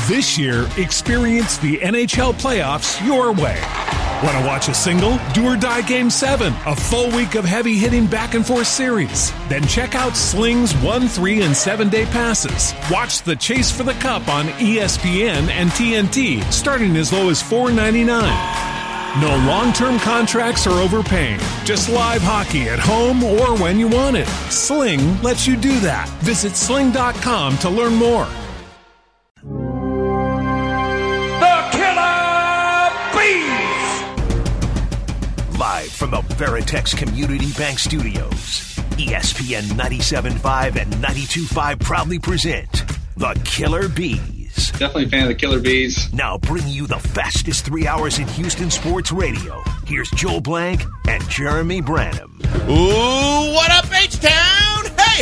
This year, experience the NHL playoffs your way. Want to watch a single? Do or Die Game 7, a full week of heavy-hitting back-and-forth series. Then check out Sling's 1, 3, and 7-day passes. Watch the Chase for the Cup on ESPN and TNT, starting as low as $4.99. No long-term contracts or overpaying. Just live hockey at home or when you want it. Sling lets you do that. Visit sling.com to learn more. The Killer Bees! Live from the Veritex Community Bank Studios, ESPN 97.5 and 92.5 proudly present The Killer Bees. Definitely a fan of the Killer Bees. Now bringing you the fastest 3 hours in Houston sports radio. Here's Joel Blank and Jeremy Branham. Ooh, what up, H-Town? Hey,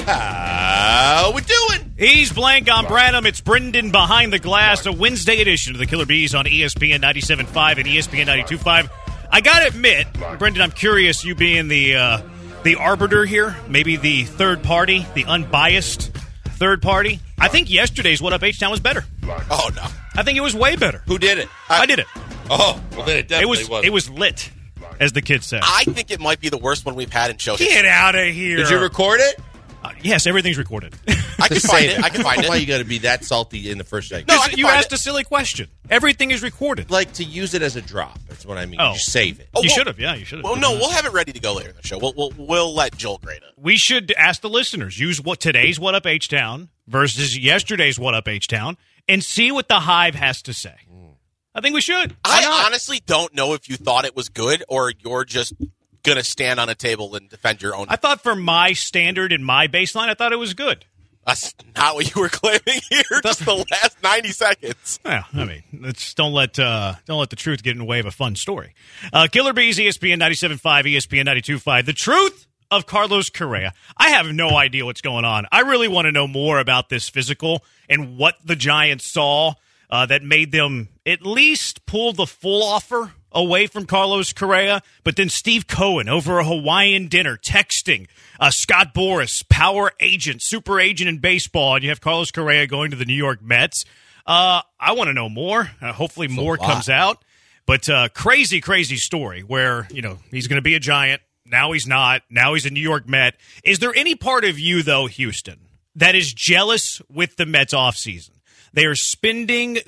how we doing? He's Blank, I'm Branham. It's Brendan behind the glass, a Wednesday edition of the Killer Bees on ESPN 97.5 and ESPN 92.5. I gotta admit, Brendan, I'm curious, you being the arbiter here, maybe the third party, the unbiased third party. I think yesterday's What Up H-Town was better. Oh, no. I think it was way better. Who did it? I did it. Oh, well, then it definitely was. It was lit, as the kids say. I think it might be the worst one we've had in show history. Get out of here. Did you record it? Yes, everything's recorded. I can find it. I can find it. Why you got to be that salty in the first segment? No, I can you find asked a silly question. Everything is recorded. Like to use it as a drop. That's what I mean. Oh. You save it. Oh, You well- should have. Yeah, you should have. Well, no, we'll have it ready to go later in the show. We'll let Joel grade it. We should ask the listeners, use today's What Up H-Town versus yesterday's What Up H-Town and see what the Hive has to say. I think we should. Why not? I honestly don't know if you thought it was good or you're just going to stand on a table and defend your own. I thought for my standard and my baseline, I thought it was good. That's not what you were claiming here. Just the last 90 seconds. Yeah, I mean, don't let the truth get in the way of a fun story. Killer Bees, ESPN 97.5, ESPN 92.5. The truth of Carlos Correa. I have no idea what's going on. I really want to know more about this physical and what the Giants saw that made them at least pull the full offer away from Carlos Correa, but then Steve Cohen over a Hawaiian dinner texting Scott Boras, power agent, super agent in baseball, and you have Carlos Correa going to the New York Mets. I want to know more. Hopefully more comes out. But crazy story where, he's going to be a Giant. Now he's not. Now he's a New York Met. Is there any part of you, though, Houston, that is jealous with the Mets offseason? They are spending.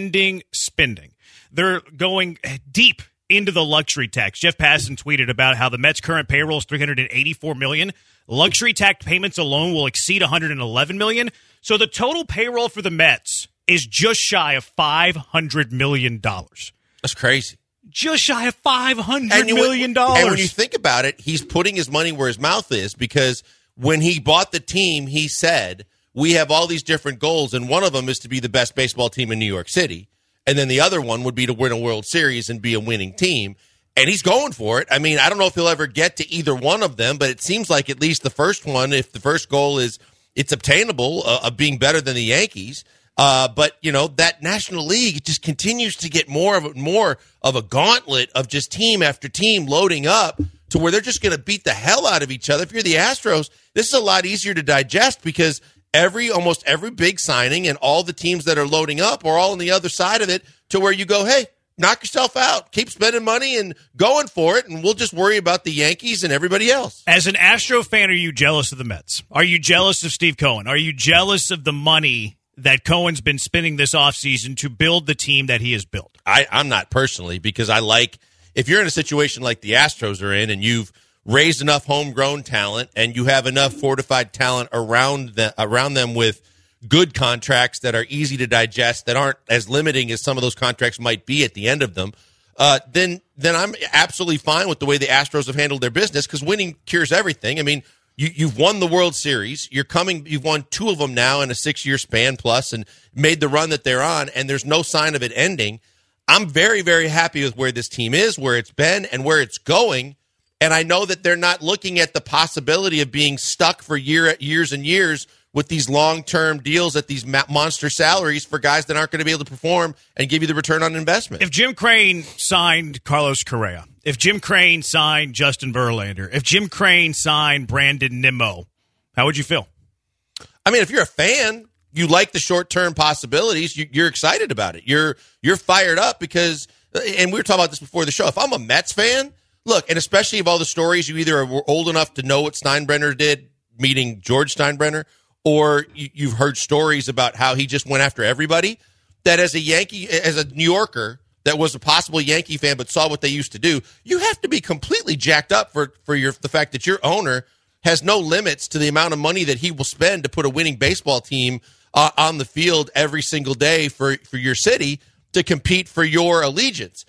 They're going deep into the luxury tax. Jeff Passan tweeted about how the Mets' current payroll is $384 million. Luxury tax payments alone will exceed $111 million. So the total payroll for the Mets is just shy of $500 million. That's crazy. Just shy of $500 million. And when you think about it, he's putting his money where his mouth is, because when he bought the team, he said, we have all these different goals, and one of them is to be the best baseball team in New York City. And then the other one would be to win a World Series and be a winning team. And he's going for it. I mean, I don't know if he'll ever get to either one of them, but it seems like at least the first one, if the first goal is it's obtainable, of being better than the Yankees. But, that National League just continues to get more of a gauntlet of just team after team loading up to where they're just going to beat the hell out of each other. If you're the Astros, this is a lot easier to digest because almost every big signing and all the teams that are loading up are all on the other side of it to where you go, hey, knock yourself out. Keep spending money and going for it, and we'll just worry about the Yankees and everybody else. As an Astro fan, are you jealous of the Mets? Are you jealous of Steve Cohen? Are you jealous of the money that Cohen's been spending this offseason to build the team that he has built? I'm not personally, because if you're in a situation like the Astros are in and you've raised enough homegrown talent and you have enough fortified talent around them with good contracts that are easy to digest, that aren't as limiting as some of those contracts might be at the end of them, then I'm absolutely fine with the way the Astros have handled their business, because winning cures everything. I mean, you've won the World Series. You've won 2 of them now in a 6-year span plus and made the run that they're on, and there's no sign of it ending. I'm very, very happy with where this team is, where it's been, and where it's going. And I know that they're not looking at the possibility of being stuck for years and years with these long-term deals at these monster salaries for guys that aren't going to be able to perform and give you the return on investment. If Jim Crane signed Carlos Correa, if Jim Crane signed Justin Verlander, if Jim Crane signed Brandon Nimmo, how would you feel? I mean, if you're a fan, you like the short-term possibilities, you're excited about it. You're fired up because, and we were talking about this before the show, if I'm a Mets fan, look, and especially of all the stories, you either were old enough to know what Steinbrenner did, meeting George Steinbrenner, or you've heard stories about how he just went after everybody, that as a New Yorker that was a possible Yankee fan but saw what they used to do, you have to be completely jacked up for the fact that your owner has no limits to the amount of money that he will spend to put a winning baseball team on the field every single day for your city to compete for your allegiance.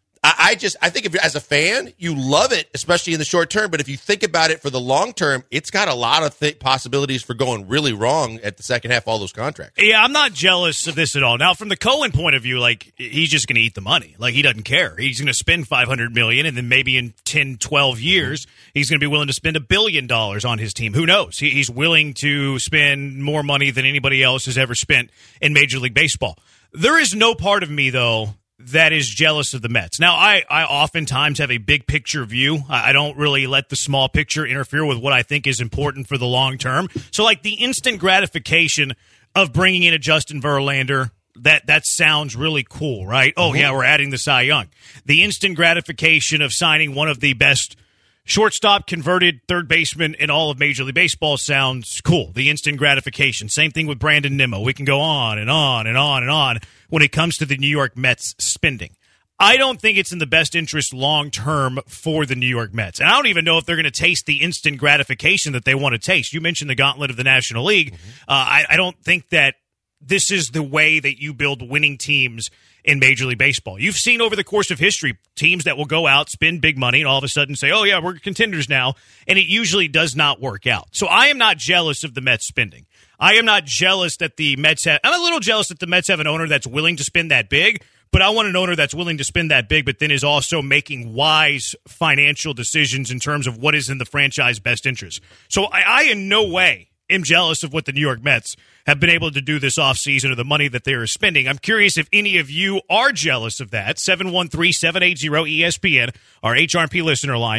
I think if as a fan, you love it, especially in the short term. But if you think about it for the long term, it's got a lot of possibilities for going really wrong at the second half of all those contracts. Yeah, I'm not jealous of this at all. Now, from the Cohen point of view, like, he's just going to eat the money. Like, he doesn't care. He's going to spend $500 million, and then maybe in 10, 12 years, he's going to be willing to spend $1 billion on his team. Who knows? He's willing to spend more money than anybody else has ever spent in Major League Baseball. There is no part of me, though, that is jealous of the Mets. Now, I oftentimes have a big picture view. I don't really let the small picture interfere with what I think is important for the long term. So, like, the instant gratification of bringing in a Justin Verlander, that sounds really cool, right? Oh, yeah, we're adding the Cy Young. The instant gratification of signing one of the best shortstop, converted third baseman in all of Major League Baseball sounds cool. The instant gratification. Same thing with Brandon Nimmo. We can go on and on and on and on when it comes to the New York Mets spending. I don't think it's in the best interest long-term for the New York Mets. And I don't even know if they're going to taste the instant gratification that they want to taste. You mentioned the gauntlet of the National League. I don't think that this is the way that you build winning teams in Major League Baseball. You've seen over the course of history teams that will go out, spend big money, and all of a sudden say, oh, yeah, we're contenders now, and it usually does not work out. So I am not jealous of the Mets spending. I am not jealous that the Mets have – I'm a little jealous that the Mets have an owner that's willing to spend that big, but I want an owner that's willing to spend that big but then is also making wise financial decisions in terms of what is in the franchise best interest. So I in no way am jealous of what the New York Mets have been able to do this offseason or the money that they are spending. I'm curious if any of you are jealous of that. 713-780-ESPN, our HRP listener line,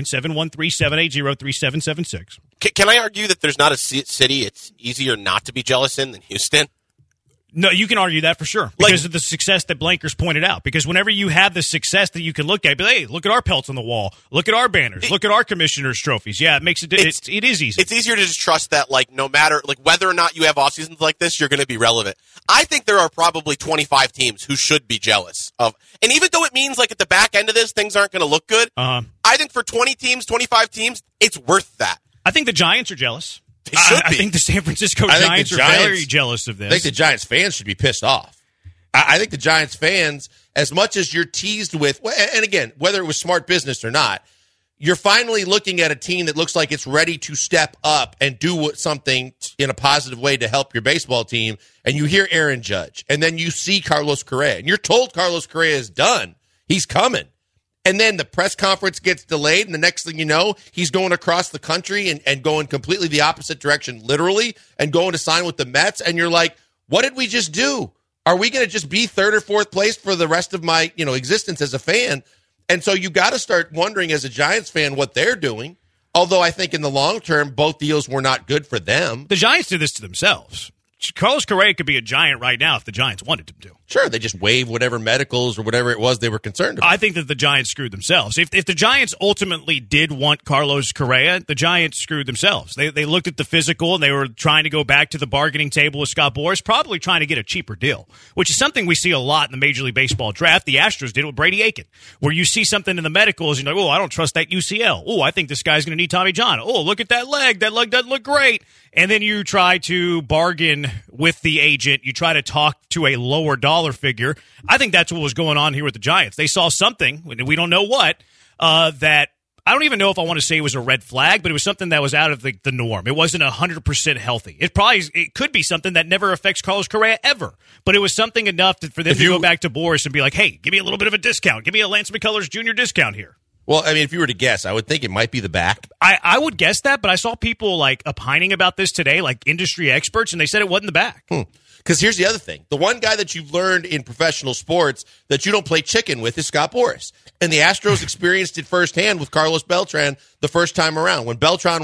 713-780-3776. Can I argue that there's not a city it's easier not to be jealous in than Houston? No, you can argue that for sure because of the success that Blankers pointed out. Because whenever you have the success that you can look at, hey, look at our pelts on the wall, look at our banners, look at our commissioners' trophies. Yeah, it makes it is easy. It's easier to just trust that, like, no matter like whether or not you have off seasons like this, you're going to be relevant. I think there are probably 25 teams who should be jealous of, and even though it means like at the back end of this things aren't going to look good, I think for 20 teams, 25 teams, it's worth that. I think the Giants are jealous. They should be. I think the San Francisco Giants are very jealous of this. I think the Giants fans should be pissed off. I think the Giants fans, as much as you're teased with, and again, whether it was smart business or not, you're finally looking at a team that looks like it's ready to step up and do something in a positive way to help your baseball team, and you hear Aaron Judge, and then you see Carlos Correa, and you're told Carlos Correa is done. He's coming. And then the press conference gets delayed, and the next thing you know, he's going across the country and going completely the opposite direction, literally, and going to sign with the Mets. And you're like, what did we just do? Are we going to just be third or fourth place for the rest of my existence as a fan? And so you got to start wondering as a Giants fan what they're doing. Although I think in the long term, both deals were not good for them. The Giants did this to themselves. Carlos Correa could be a Giant right now if the Giants wanted him to. Sure, they just waive whatever medicals or whatever it was they were concerned about. I think that the Giants screwed themselves. If the Giants ultimately did want Carlos Correa, the Giants screwed themselves. They looked at the physical, and they were trying to go back to the bargaining table with Scott Boras, probably trying to get a cheaper deal, which is something we see a lot in the Major League Baseball draft. The Astros did it with Brady Aiken, where you see something in the medicals, and you're like, oh, I don't trust that UCL. Oh, I think this guy's going to need Tommy John. Oh, look at that leg. That leg doesn't look great. And then you try to bargain with the agent. You try to talk to a lower dollar figure. I think that's what was going on here with the Giants. They saw something, we don't know what, that I don't even know if I want to say it was a red flag, but it was something that was out of the norm. It wasn't 100% healthy. It could be something that never affects Carlos Correa ever, but it was something enough for them to go back to Boras and be like, hey, give me a little bit of a discount. Give me a Lance McCullers Jr. discount here. Well, I mean, if you were to guess, I would think it might be the back. I would guess that, but I saw people like opining about this today, like industry experts, and they said it wasn't the back. Because here's the other thing. The one guy that you've learned in professional sports that you don't play chicken with is Scott Boras. And the Astros experienced it firsthand with Carlos Beltran the first time around. When Beltran was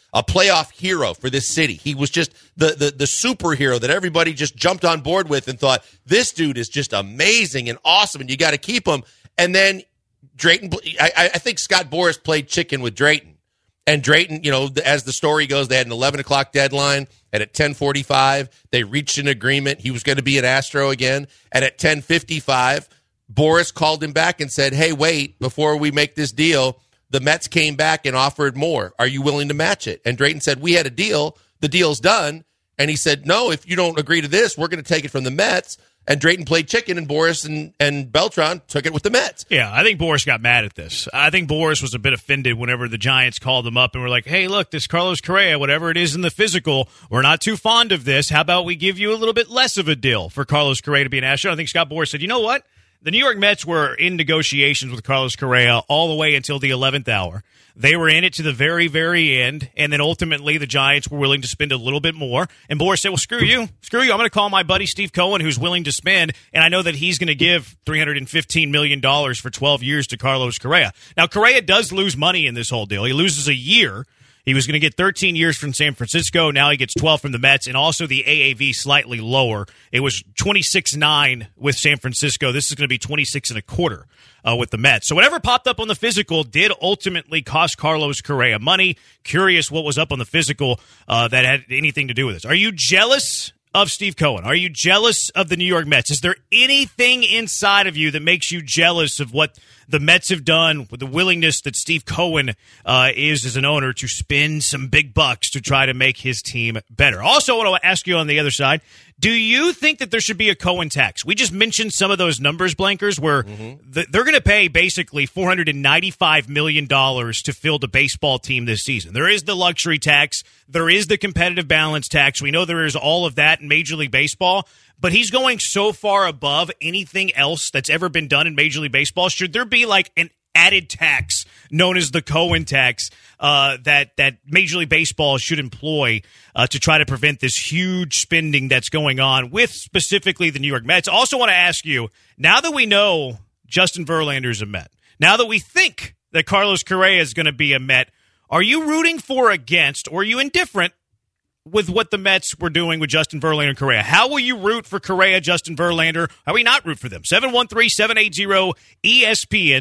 a playoff hero for this city. He was just the superhero that everybody just jumped on board with and thought, this dude is just amazing and awesome, and you got to keep him. And then Drayton, I think Scott Boras played chicken with Drayton. And Drayton, as the story goes, they had an 11 o'clock deadline, and at 10:45, they reached an agreement. He was going to be an Astro again. And at 10:55, Boras called him back and said, hey, wait, before we make this deal, the Mets came back and offered more. Are you willing to match it? And Drayton said, we had a deal. The deal's done. And he said, no, if you don't agree to this, we're going to take it from the Mets. And Drayton played chicken, and Boras and Beltran took it with the Mets. Yeah, I think Boras got mad at this. I think Boras was a bit offended whenever the Giants called him up and were like, hey, look, this Carlos Correa, whatever it is in the physical, we're not too fond of this. How about we give you a little bit less of a deal for Carlos Correa to be an Astro? I think Scott Boras said, you know what? The New York Mets were in negotiations with Carlos Correa all the way until the 11th hour. They were in it to the very, very end, and then ultimately the Giants were willing to spend a little bit more. And Boras said, well, screw you. I'm going to call my buddy Steve Cohen, who's willing to spend, and I know that he's going to give $315 million for 12 years to Carlos Correa. Now, Correa does lose money in this whole deal. He loses a year. He was going to get 13 years from San Francisco. Now he gets 12 from the Mets, and also the AAV slightly lower. It was 26.9 with San Francisco. This is going to be 26.25 with the Mets. So whatever popped up on the physical did ultimately cost Carlos Correa money. Curious what was up on the physical that had anything to do with this. Are you jealous of Steve Cohen? Are you jealous of the New York Mets? Is there anything inside of you that makes you jealous of what the Mets have done with the willingness that Steve Cohen is as an owner to spend some big bucks to try to make his team better? Also, I want to ask you on the other side, do you think that there should be a Cohen tax? We just mentioned some of those numbers, Blankers, where they're going to pay basically $495 million to field a baseball team this season. There is the luxury tax. There is the competitive balance tax. We know there is all of that in Major League Baseball. But he's going so far above anything else that's ever been done in Major League Baseball. Should there be like an added tax known as the Cohen tax that Major League Baseball should employ to try to prevent this huge spending that's going on with specifically the New York Mets? Also want to ask you, now that we know Justin Verlander is a Met, now that we think that Carlos Correa is going to be a Met, are you rooting for, against, or are you indifferent with what the Mets were doing with Justin Verlander and Correa? How will you root for Correa, Justin Verlander? How will we not root for them? 713-780-ESPN,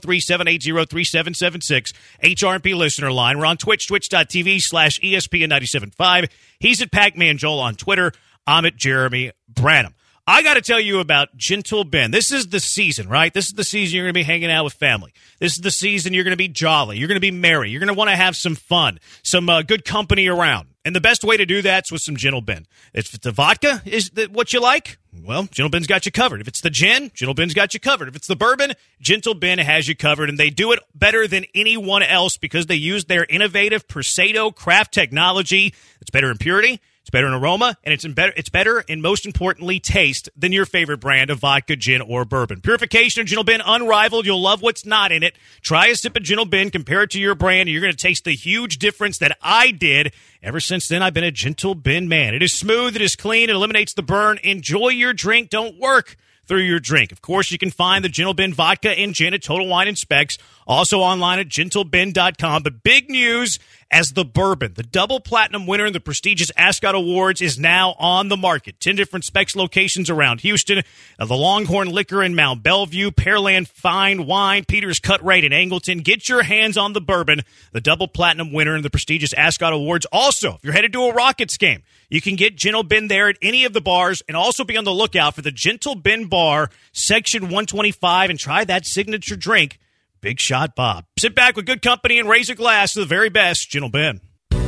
713-780-3776, HRP listener line. We're on Twitch, twitch.tv/ESPN975. He's at Pac-Man Joel on Twitter. I'm at Jeremy Branham. I got to tell you about Gentle Ben. This is the season, right? This is the season you're going to be hanging out with family. This is the season you're going to be jolly. You're going to be merry. You're going to want to have some fun, some good company around. And the best way to do that's with some Gentle Ben. If the vodka is what you like, well, Gentle Ben's got you covered. If it's the gin, Gentle Ben's got you covered. If it's the bourbon, Gentle Ben has you covered. And they do it better than anyone else because they use their innovative Persado craft technology. It's better in purity, it's better in aroma, and it's better and most importantly taste than your favorite brand of vodka, gin, or bourbon. Purification of Gentle Ben, unrivaled. You'll love what's not in it. Try a sip of Gentle Ben, compare it to your brand, and you're going to taste the huge difference that I did. Ever since then, I've been a Gentle Ben man. It is smooth, it is clean, it eliminates the burn. Enjoy your drink. Don't work through your drink. Of course, you can find the Gentle Ben vodka and gin at Total Wine and Specs, also online at gentleben.com. But big news as the bourbon, the double platinum winner in the prestigious Ascot Awards, is now on the market. 10 different Specs locations around Houston, the Longhorn Liquor in Mount Bellevue, Pearland Fine Wine, Peter's Cut Rate in Angleton. Get your hands on the bourbon, the double platinum winner in the prestigious Ascot Awards. Also, if you're headed to a Rockets game, you can get Gentle Ben there at any of the bars, and also be on the lookout for the Gentle Ben Bar, Section 125, and try that signature drink, Big Shot Bob. Sit back with good company and raise a glass to the very best, Gentle Ben.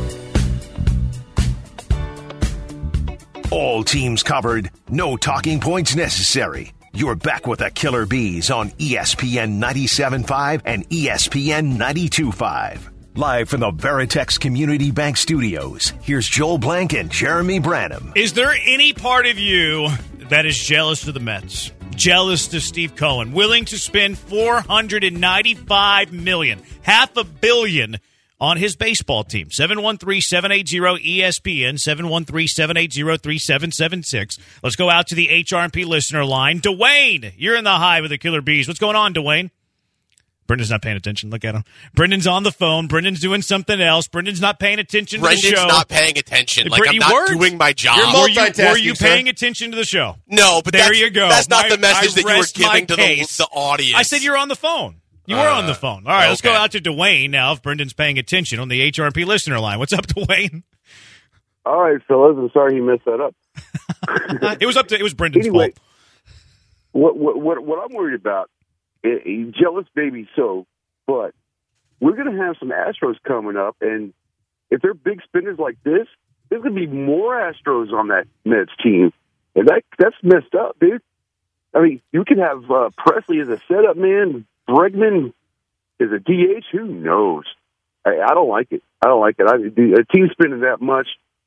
All teams covered, no talking points necessary. You're back with the Killer Bees on ESPN 97.5 and ESPN 92.5. Live from the Veritex Community Bank Studios, here's Joel Blank and Jeremy Branham. Is there any part of you that is jealous of the Mets? Jealous to Steve Cohen, willing to spend $495 million, $500 million on his baseball team? 713-780-ESPN, 713-780-3776. Let's go out to the HRP listener line. Dwayne, you're in the Hive with the Killer Bees. What's going on, Dwayne? Brendan's not paying attention. Look at him. Brendan's on the phone. Brendan's doing something else. Brendan's not paying attention to the show. Brendan's not paying attention. Like, I'm not doing my job. You're multitasking, were you paying attention to the show? No, but there you go. That's not the message that you were giving to the audience. I said you're on the phone. You were on the phone. All right, let's go out to Dwayne now if Brendan's paying attention on the HRP listener line. What's up, Dwayne? All right, fellas. I'm sorry he messed that up. It was Brendan's fault. What I'm worried about, jealous baby so, but we're going to have some Astros coming up, and if they're big spenders like this, there's going to be more Astros on that Mets team, and that's messed up, dude. I mean, you could have Presley as a setup man, Bregman as a DH. Who knows? I don't like it. A team spending that much,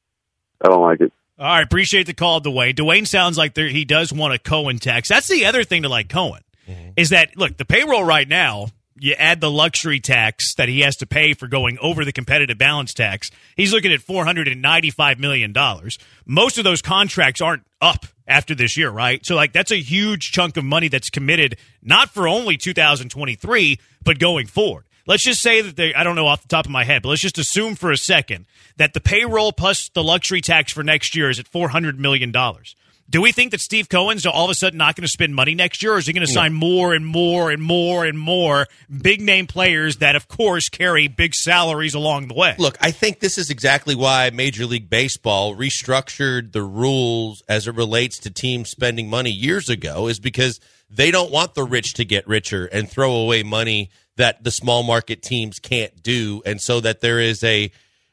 I don't like it. All right, appreciate the call, Dwayne. Dwayne sounds like he does want a Cohen tax. That's the other thing to like Cohen, is that, look, the payroll right now, you add the luxury tax that he has to pay for going over the competitive balance tax, he's looking at $495 million. Most of those contracts aren't up after this year, right? So, like, that's a huge chunk of money that's committed, not for only 2023, but going forward. Let's just say that I don't know off the top of my head, but let's just assume for a second that the payroll plus the luxury tax for next year is at $400 million. Do we think that Steve Cohen's all of a sudden not going to spend money next year, or is he going to sign more and more and more and more big-name players that, of course, carry big salaries along the way? Look, I think this is exactly why Major League Baseball restructured the rules as it relates to teams spending money years ago, is because they don't want the rich to get richer and throw away money that the small market teams can't do, and so that there is they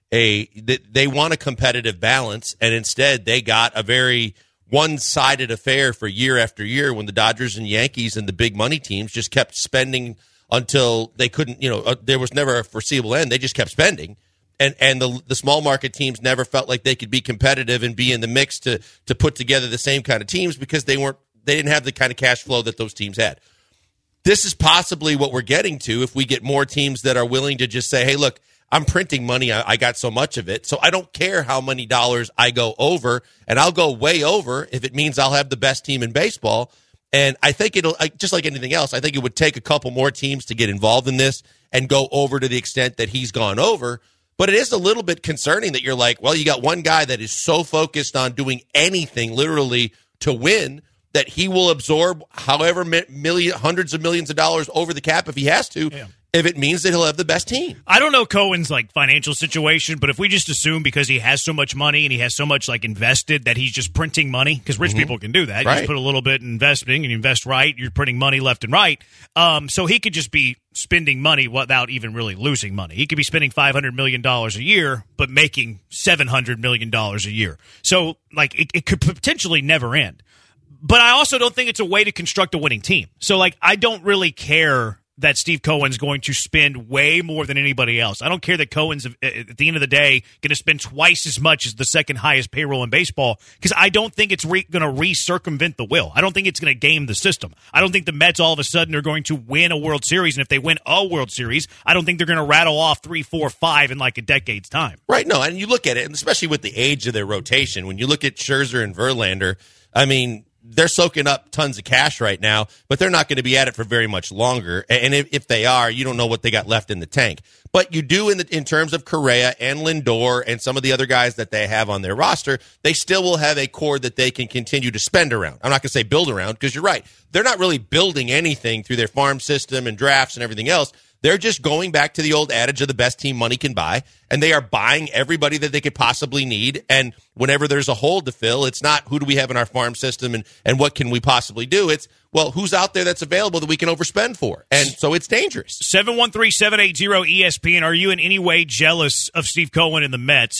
want a competitive balance, and instead they got a very one-sided affair for year after year when the Dodgers and Yankees and the big money teams just kept spending until they couldn't, there was never a foreseeable end. They just kept spending. And the small market teams never felt like they could be competitive and be in the mix to put together the same kind of teams because they didn't have the kind of cash flow that those teams had. This is possibly what we're getting to if we get more teams that are willing to just say, hey, look, I'm printing money. I got so much of it. So I don't care how many dollars I go over, and I'll go way over if it means I'll have the best team in baseball. And I think it'll, just like anything else, I think it would take a couple more teams to get involved in this and go over to the extent that he's gone over. But it is a little bit concerning that you're like, well, you got one guy that is so focused on doing anything literally to win that he will absorb however hundreds of millions of dollars over the cap if he has to, if it means that he'll have the best team. I don't know Cohen's financial situation, but if we just assume because he has so much money and he has so much invested that he's just printing money, because rich people can do that. You just put a little bit in investing and you invest right, you're printing money left and right. So he could just be spending money without even really losing money. He could be spending $500 million a year, but making $700 million a year. So it could potentially never end. But I also don't think it's a way to construct a winning team. So, I don't really care that Steve Cohen's going to spend way more than anybody else. I don't care that Cohen's, at the end of the day, going to spend twice as much as the second highest payroll in baseball, because I don't think it's going to re-circumvent the will. I don't think it's going to game the system. I don't think the Mets all of a sudden are going to win a World Series, and if they win a World Series, I don't think they're going to rattle off 3, 4, 5 in a decade's time. Right, no, and you look at it, and especially with the age of their rotation, when you look at Scherzer and Verlander, I mean, they're soaking up tons of cash right now, but they're not going to be at it for very much longer. And if they are, you don't know what they got left in the tank. But you do in terms of Correa and Lindor and some of the other guys that they have on their roster, they still will have a core that they can continue to spend around. I'm not going to say build around, because you're right. They're not really building anything through their farm system and drafts and everything else. They're just going back to the old adage of the best team money can buy, and they are buying everybody that they could possibly need. And whenever there's a hole to fill, it's not who do we have in our farm system and what can we possibly do. It's, well, who's out there that's available that we can overspend for? And so it's dangerous. 713-780-ESPN. Are you in any way jealous of Steve Cohen and the Mets?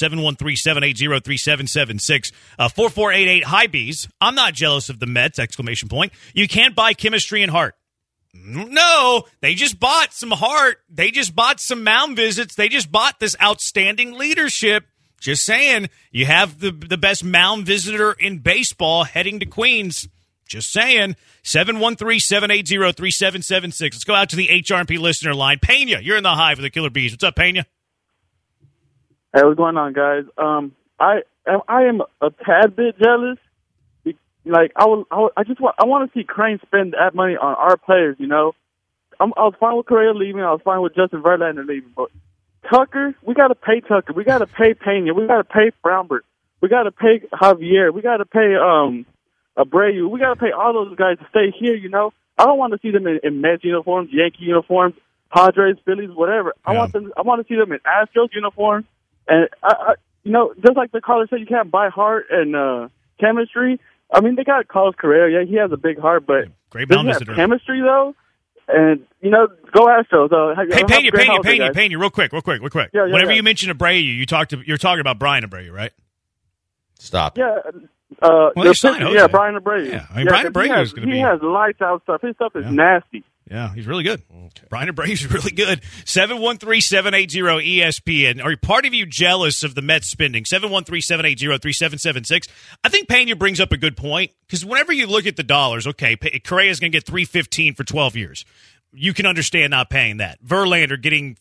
713-780-3776. 4488 Hi Bees. I'm not jealous of the Mets, ! You can't buy chemistry and heart. No, they just bought some heart. They just bought some mound visits. They just bought this outstanding leadership. Just saying, you have the best mound visitor in baseball heading to Queens. Just saying. 713-780-3776. Let's go out to the HRP listener line. Pena, you're in the hive with the Killer Bees. What's up, Pena? Hey, what's going on, guys? I am a tad bit jealous. I want to see Crane spend that money on our players. I was fine with Correa leaving. I was fine with Justin Verlander leaving. But Tucker, we got to pay Tucker. We got to pay Pena. We got to pay Brownberg. We got to pay Javier. We got to pay Abreu. We got to pay all those guys to stay here. You know, I don't want to see them in Mets uniforms, Yankee uniforms, Padres, Phillies, whatever. Yeah. I want to see them in Astros uniforms. And I you know, just like the caller said, you can't buy heart and chemistry. I mean, they got Carlos Correa. Yeah, he has a big heart, but great doesn't he have chemistry though? And, you know, go Astros. Hey, Pena, real quick. Yeah, Whenever you mention Abreu, you're talking about Brian Abreu, right? Stop. Yeah. They signed Jose. Yeah, Brian Abreu. Yeah, I mean, Brian Abreu is going to be... He has lights-out stuff. His stuff is nasty. Yeah, he's really good. Okay. Brian Abreu's really good. 713-780-ESPN. Are part of you jealous of the Mets spending? 713-780-3776. I think Pena brings up a good point, because whenever you look at the dollars, okay, Correa's going to get $315 for 12 years. You can understand not paying that. Verlander getting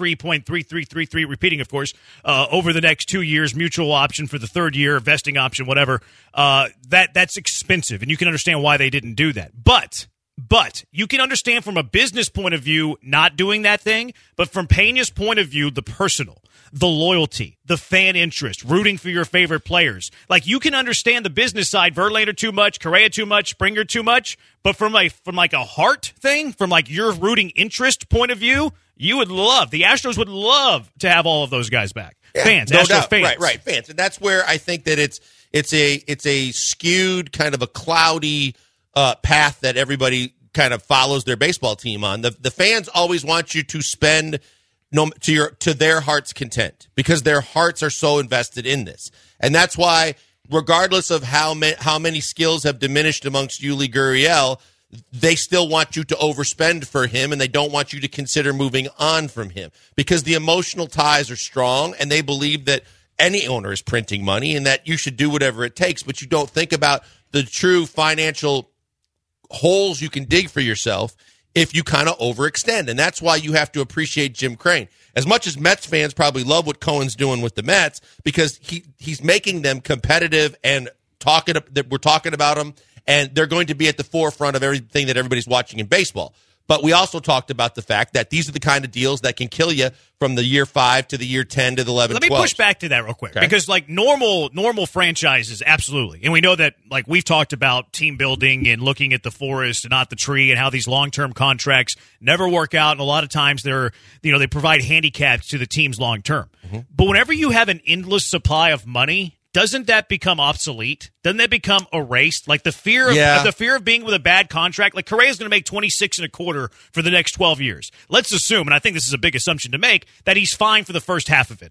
$43.3333, repeating, of course, over the next 2 years, mutual option for the third year, vesting option, whatever. That's expensive, and you can understand why they didn't do that. But you can understand from a business point of view not doing that thing, but from Pena's point of view, the personal, the loyalty, the fan interest, rooting for your favorite players. Like, you can understand the business side, Verlander too much, Correa too much, Springer too much, but from a heart thing, from like your rooting interest point of view, you would love, the Astros would love to have all of those guys back. Yeah, fans, no Astros doubt. Fans. Right, fans. And that's where I think that it's a skewed, kind of a cloudy path that everybody kind of follows their baseball team on. The fans always want you to spend to their heart's content, because their hearts are so invested in this. And that's why, regardless of how many skills have diminished amongst Yuli Gurriel, they still want you to overspend for him, and they don't want you to consider moving on from him, because the emotional ties are strong, and they believe that any owner is printing money and that you should do whatever it takes, but you don't think about the true financial holes you can dig for yourself if you kind of overextend. And that's why you have to appreciate Jim Crane. As much as Mets fans probably love what Cohen's doing with the Mets, because he's making them competitive, and we're talking about them, and they're going to be at the forefront of everything that everybody's watching in baseball. But we also talked about the fact that these are the kind of deals that can kill you from the year 5 to the year 10 to the 11, Let me 12. push back to that real quick, because like normal franchises, absolutely. And we know that, like, we've talked about team building and looking at the forest and not the tree, and how these long-term contracts never work out. And a lot of times they provide handicaps to the teams long-term. Mm-hmm. But whenever you have an endless supply of money, doesn't that become obsolete? Doesn't that become erased? Like the fear of being with a bad contract. Like Correa's going to make $26.25 for the next 12 years. Let's assume, and I think this is a big assumption to make, that he's fine for the first half of it.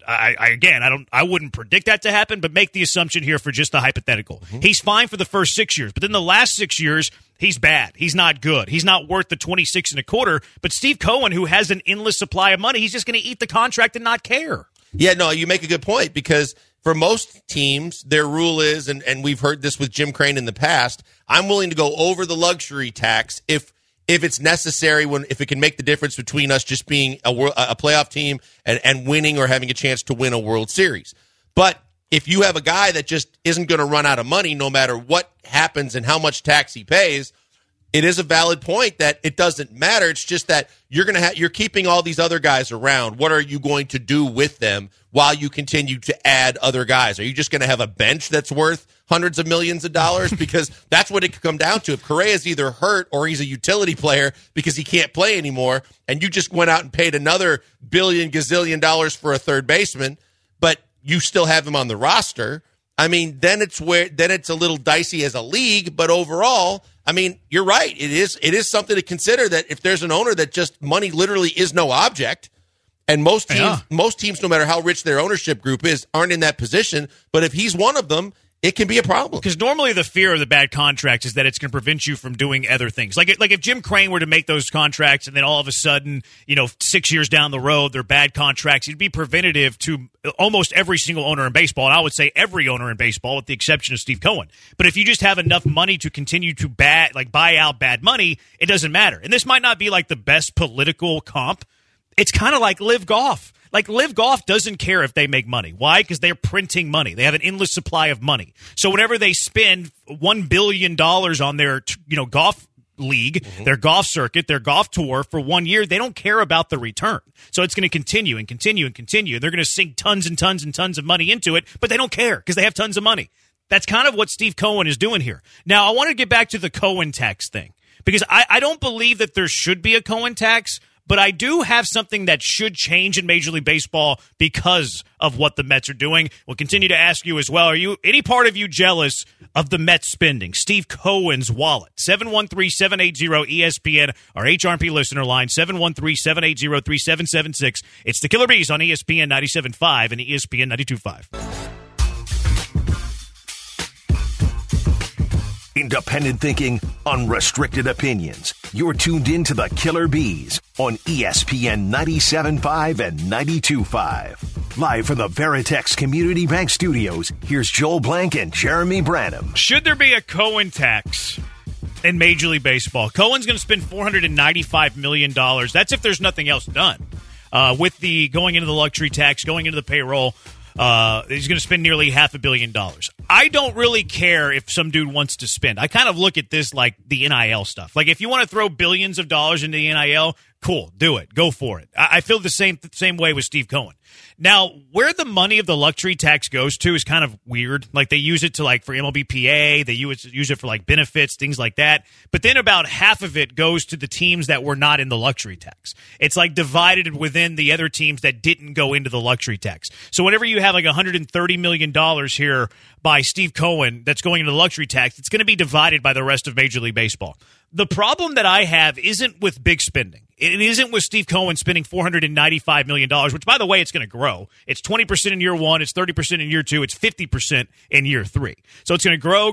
I wouldn't predict that to happen, but make the assumption here for just the hypothetical. Mm-hmm. He's fine for the first 6 years, but then the last 6 years, he's bad. He's not good. He's not worth the $26.25. But Steve Cohen, who has an endless supply of money, he's just going to eat the contract and not care. Yeah, no, you make a good point, because for most teams, their rule is, and we've heard this with Jim Crane in the past, I'm willing to go over the luxury tax if it's necessary, if it can make the difference between us just being a playoff team and winning, or having a chance to win a World Series. But if you have a guy that just isn't going to run out of money no matter what happens and how much tax he pays, it is a valid point that it doesn't matter. It's just that you're keeping all these other guys around. What are you going to do with them while you continue to add other guys? Are you just going to have a bench that's worth hundreds of millions of dollars? Because that's what it could come down to. If Correa is either hurt or he's a utility player because he can't play anymore, and you just went out and paid another gazillion dollars for a third baseman, but you still have him on the roster, I mean, then it's a little dicey as a league. But overall, I mean, you're right. It is something to consider, that if there's an owner that just money literally is no object, and most teams, no matter how rich their ownership group is, aren't in that position. But if he's one of them, it can be a problem. Because normally the fear of the bad contracts is that it's going to prevent you from doing other things. Like if Jim Crane were to make those contracts, and then all of a sudden, 6 years down the road, they're bad contracts, it'd be preventative to almost every single owner in baseball. And I would say every owner in baseball, with the exception of Steve Cohen. But if you just have enough money to continue to buy out bad money, it doesn't matter. And this might not be like the best political comp. It's kind of like Live Golf. Like, Live Golf doesn't care if they make money. Why? Because they're printing money. They have an endless supply of money. So whenever they spend $1 billion on their golf league, their golf circuit, their golf tour for 1 year. They don't care about the return. So it's going to continue and continue and continue. They're going to sink tons and tons and tons of money into it, but they don't care because they have tons of money. That's kind of what Steve Cohen is doing here. Now, I want to get back to the Cohen tax thing because I don't believe that there should be a Cohen tax, but I do have something that should change in Major League Baseball because of what the Mets are doing. We'll continue to ask you as well. Are you any part of you jealous of the Mets spending? Steve Cohen's wallet. 713-780-ESPN, our HRP listener line, 713-780-3776. It's the Killer Bees on ESPN 97.5 and ESPN 92.5. Independent thinking, unrestricted opinions. You're tuned in to the Killer Bees on ESPN 97.5 and 92.5. Live from the Veritex Community Bank Studios, here's Joel Blank and Jeremy Branham. Should there be a Cohen tax in Major League Baseball? Cohen's going to spend $495 million. That's if there's nothing else done. With the going into the luxury tax, going into the payroll, he's going to spend nearly $500 million. I don't really care if some dude wants to spend. I kind of look at this like the NIL stuff. Like if you want to throw billions of dollars into the NIL, cool, do it. Go for it. I feel the same way with Steve Cohen. Now, where the money of the luxury tax goes to is kind of weird. Like they use it to like for MLBPA, they use it for like benefits, things like that. But then about half of it goes to the teams that were not in the luxury tax. It's like divided within the other teams that didn't go into the luxury tax. So whenever you have like $130 million here by Steve Cohen that's going into the luxury tax, it's going to be divided by the rest of Major League Baseball. The problem that I have isn't with big spending. It isn't with Steve Cohen spending $495 million, which, by the way, it's going to grow. It's 20% in year one. It's 30% in year two. It's 50% in year three. So it's going to grow.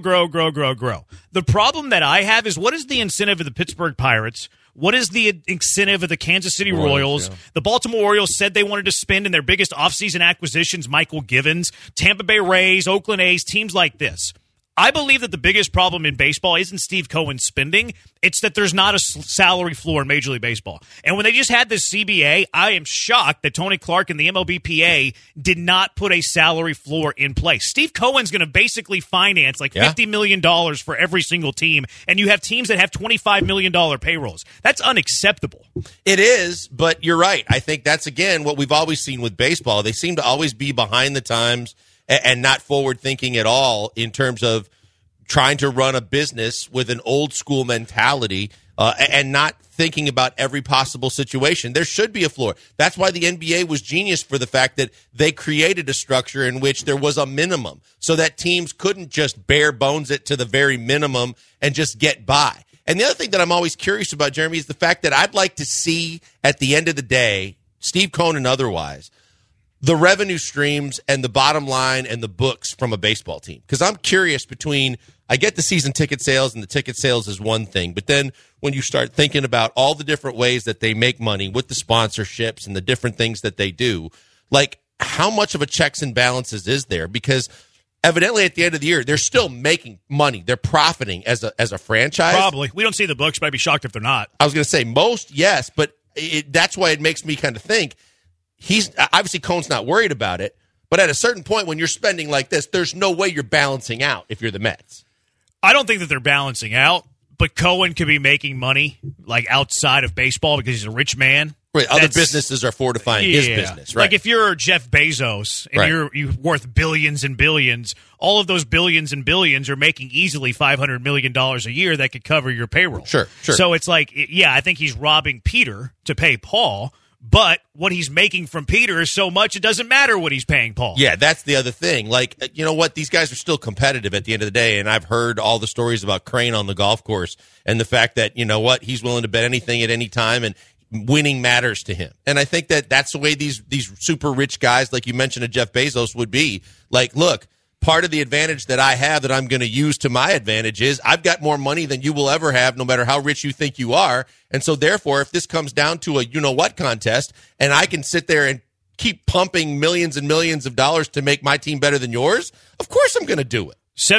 The problem that I have is what is the incentive of the Pittsburgh Pirates? What is the incentive of the Kansas City Royals? Yeah. The Baltimore Orioles said they wanted to spend in their biggest offseason acquisitions, Michael Givens, Tampa Bay Rays, Oakland A's, teams like this. I believe that the biggest problem in baseball isn't Steve Cohen spending. It's that there's not a salary floor in Major League Baseball. And when they just had this CBA, I am shocked that Tony Clark and the MLBPA did not put a salary floor in place. Steve Cohen's going to basically finance like $50 million for every single team, and you have teams that have $25 million payrolls. That's unacceptable. It is, but you're right. I think that's, again, what we've always seen with baseball. They seem to always be behind the times and not forward-thinking at all in terms of trying to run a business with an old-school mentality and not thinking about every possible situation. There should be a floor. That's why the NBA was genius for the fact that they created a structure in which there was a minimum so that teams couldn't just bare bones it to the very minimum and just get by. And the other thing that I'm always curious about, Jeremy, is the fact that I'd like to see at the end of the day, Steve Cohen and otherwise, the revenue streams and the bottom line and the books from a baseball team. Because I'm curious between, I get the season ticket sales, and the ticket sales is one thing. But then when you start thinking about all the different ways that they make money with the sponsorships and the different things that they do, like how much of a checks and balances is there? Because evidently at the end of the year, they're still making money. They're profiting as a franchise. Probably. We don't see the books, but I'd be shocked if they're not. I was going to say most, yes, but that's why it makes me kind of think, he's obviously Cohen's not worried about it, but at a certain point when you're spending like this, there's no way you're balancing out if you're the Mets. I don't think that they're balancing out, but Cohen could be making money like outside of baseball because he's a rich man. Right, other businesses are fortifying his business. Right, like if you're Jeff Bezos and you're worth billions and billions, all of those billions and billions are making easily $500 million a year that could cover your payroll. Sure. So it's like, I think he's robbing Peter to pay Paul. But what he's making from Peter is so much, it doesn't matter what he's paying Paul. Yeah, that's the other thing. Like, you know what? These guys are still competitive at the end of the day, and I've heard all the stories about Crane on the golf course and the fact that, you know what, he's willing to bet anything at any time, and winning matters to him. And I think that that's the way these super rich guys, like you mentioned, Jeff Bezos, would be. Like, look, part of the advantage that I have that I'm going to use to my advantage is I've got more money than you will ever have, no matter how rich you think you are. And so therefore, if this comes down to a you-know-what contest and I can sit there and keep pumping millions and millions of dollars to make my team better than yours, of course I'm going to do it.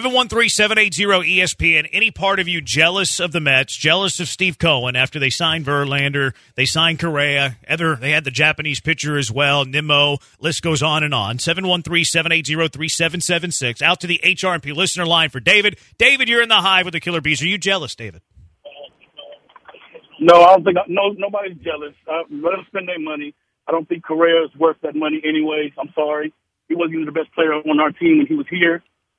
713-780-ESPN. Any part of you jealous of the Mets, jealous of Steve Cohen after they signed Verlander, they signed Correa, they had the Japanese pitcher as well, Nimmo, list goes on and on. 713-780-3776. Out to the HRP listener line for David. David, you're in the hive with the Killer Bees. Are you jealous, David? No, I don't think nobody's jealous. Let them spend their money. I don't think Correa is worth that money anyways. I'm sorry. He wasn't even the best player on our team when he was here.